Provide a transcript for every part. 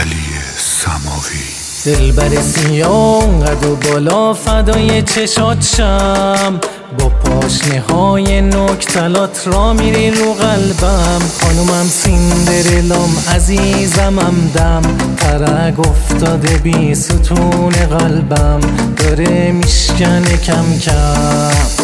علی سماوی. دلبر سیاه قد و بالا فدای چشات شم، با پاشنه های نکتلات را میری رو قلبم. خانومم سیندرلام عزیزمم دم، ترک افتاده بی ستون قلبم داره میشکنه کم کم.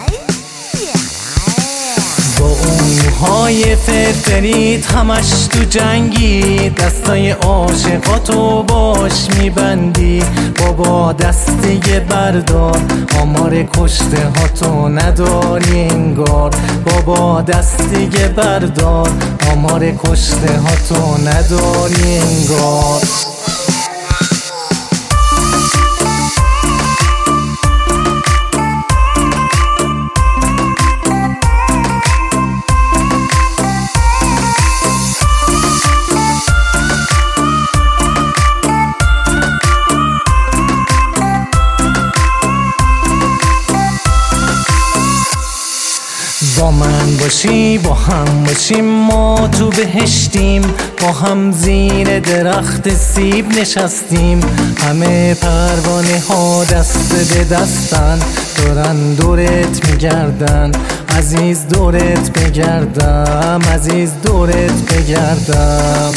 با اون موهای فرفریت همش تو جنگی، دستای عاشقاتو باش میبندی. بابا دست دیگه بردار، آمار کشته هاتو نداری انگار. بابا دست دیگه بردار، آمار کشته هاتو نداری انگار. با من باشی با هم باشیم، ما تو بهشتیم. با هم زیر درخت سیب نشستیم. همه پروانه ها دست به دستن، دورن دورت میگردن. عزیز دورت بگردم، عزیز دورت بگردم.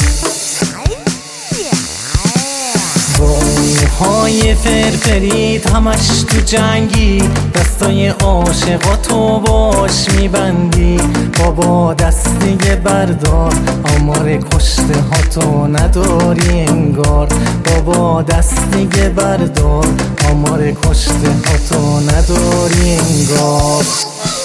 با موهای فرفریت همش تو جنگی، دستای عاشقاتو باش میبندی. بابا دست دیگه بردار، آمار کشته هاتو نداری انگار. بابا دست دیگه بردار، آمار کشته هاتو نداری انگار.